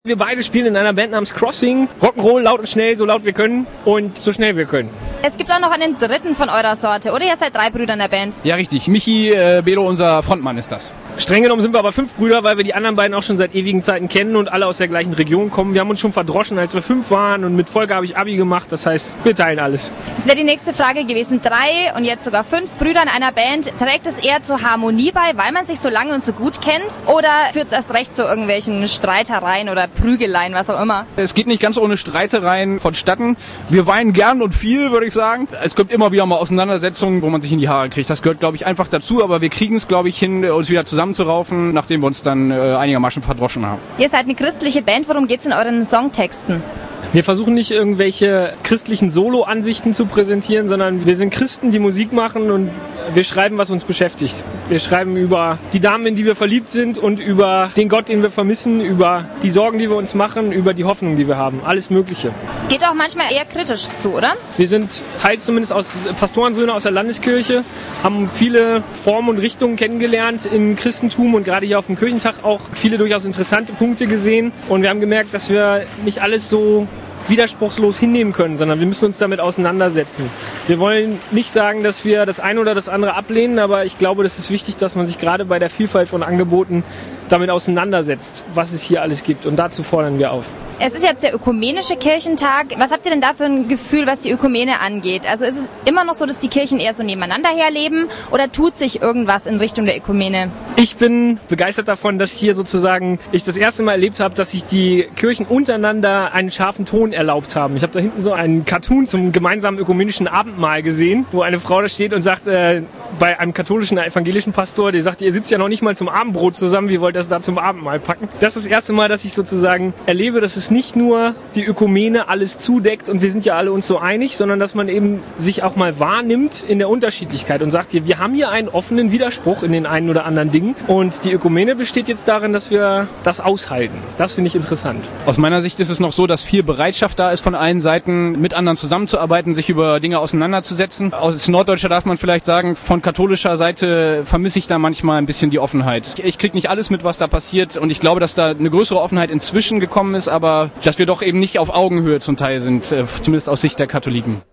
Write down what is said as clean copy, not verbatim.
Wir beide spielen in einer Band namens Crossing. Rock'n'Roll, laut und schnell, so laut wir können und so schnell wir können. Es gibt auch noch einen dritten von eurer Sorte, oder? Ihr seid 3 Brüder in der Band. Ja, richtig. Michi Belo, unser Frontmann, ist das. Streng genommen sind wir aber 5 Brüder, weil wir die anderen beiden auch schon seit ewigen Zeiten kennen und alle aus der gleichen Region kommen. Wir haben uns schon verdroschen, als wir 5 waren und mit Folge habe ich Abi gemacht. Das heißt, wir teilen alles. Das wäre die nächste Frage gewesen. 3 und jetzt sogar 5 Brüder in einer Band. Trägt es eher zur Harmonie bei, weil man sich so lange und so gut kennt? Oder führt es erst recht zu irgendwelchen Streitereien oder Prügeleien, was auch immer? Es geht nicht ganz ohne Streitereien vonstatten. Wir weinen gern und viel, würde ich sagen. Es gibt immer wieder mal Auseinandersetzungen, wo man sich in die Haare kriegt. Das gehört, glaube ich, einfach dazu. Aber wir kriegen es, glaube ich, hin, uns wieder zusammenzuraufen, nachdem wir uns dann einigermaßen verdroschen haben. Ihr seid eine christliche Band. Worum geht's in euren Songtexten? Wir versuchen nicht irgendwelche christlichen Solo-Ansichten zu präsentieren, sondern wir sind Christen, die Musik machen und wir schreiben, was uns beschäftigt. Wir schreiben über die Damen, in die wir verliebt sind und über den Gott, den wir vermissen, über die Sorgen, die wir uns machen, über die Hoffnung, die wir haben. Alles Mögliche. Es geht auch manchmal eher kritisch zu, oder? Wir sind teils zumindest aus Pastorensöhne aus der Landeskirche, haben viele Formen und Richtungen kennengelernt im Christentum und gerade hier auf dem Kirchentag auch viele durchaus interessante Punkte gesehen. Und wir haben gemerkt, dass wir nicht alles so widerspruchslos hinnehmen können, sondern wir müssen uns damit auseinandersetzen. Wir wollen nicht sagen, dass wir das eine oder das andere ablehnen, aber ich glaube, das ist wichtig, dass man sich gerade bei der Vielfalt von Angeboten damit auseinandersetzt, was es hier alles gibt. Und dazu fordern wir auf. Es ist jetzt der ökumenische Kirchentag. Was habt ihr denn da für ein Gefühl, was die Ökumene angeht? Also ist es immer noch so, dass die Kirchen eher so nebeneinander herleben oder tut sich irgendwas in Richtung der Ökumene? Ich bin begeistert davon, dass hier sozusagen ich das erste Mal erlebt habe, dass sich die Kirchen untereinander einen scharfen Ton erlaubt haben. Ich habe da hinten so einen Cartoon zum gemeinsamen ökumenischen Abendmahl gesehen, wo eine Frau da steht und sagt, bei einem katholischen, evangelischen Pastor, der sagt, ihr sitzt ja noch nicht mal zum Abendbrot zusammen, wie wollt ihr das da zum Abendmahl packen? Das ist das erste Mal, dass ich sozusagen erlebe, dass es nicht nur die Ökumene alles zudeckt und wir sind ja alle uns so einig, sondern dass man eben sich auch mal wahrnimmt in der Unterschiedlichkeit und sagt hier, wir haben hier einen offenen Widerspruch in den einen oder anderen Dingen und die Ökumene besteht jetzt darin, dass wir das aushalten. Das finde ich interessant. Aus meiner Sicht ist es noch so, dass viel Bereitschaft da ist von allen Seiten, mit anderen zusammenzuarbeiten, sich über Dinge auseinanderzusetzen. Aus Norddeutscher darf man vielleicht sagen, von katholischer Seite vermisse ich da manchmal ein bisschen die Offenheit. Ich kriege nicht alles mit, was da passiert und ich glaube, dass da eine größere Offenheit inzwischen gekommen ist, aber dass wir doch eben nicht auf Augenhöhe zum Teil sind, zumindest aus Sicht der Katholiken.